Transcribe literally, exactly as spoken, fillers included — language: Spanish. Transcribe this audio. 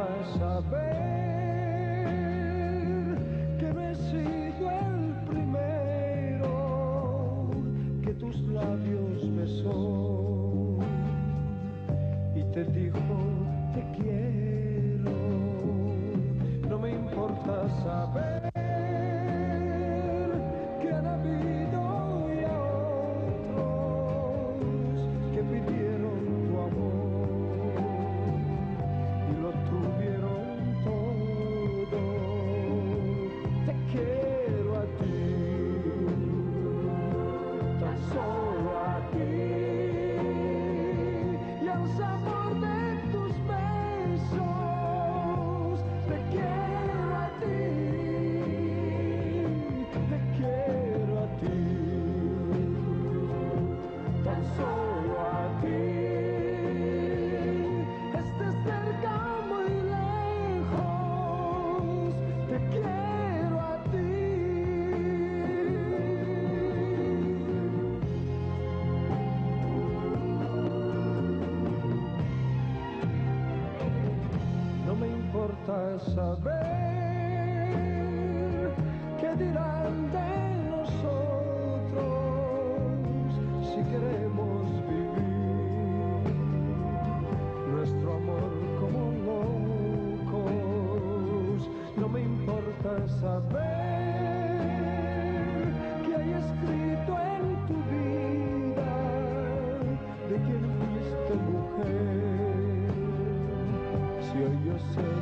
saber que no he sido el primero que tus labios besó y te dijo te quiero. No me importa saber que han habido ya otros que pidieron tu amor y lo tuvieron todo. Te quiero a ti, tan solo a ti, y al sabor de tus besos. Te quiero a ti, te quiero a ti, tan solo a ti. Estés cerca o muy lejos, te quiero a ti. No me importa saber qué dirán de nosotros si queremos vivir nuestro amor como locos. No me importa saber que hay escrito en tu vida de quién fuiste mujer. Si hoy yo sé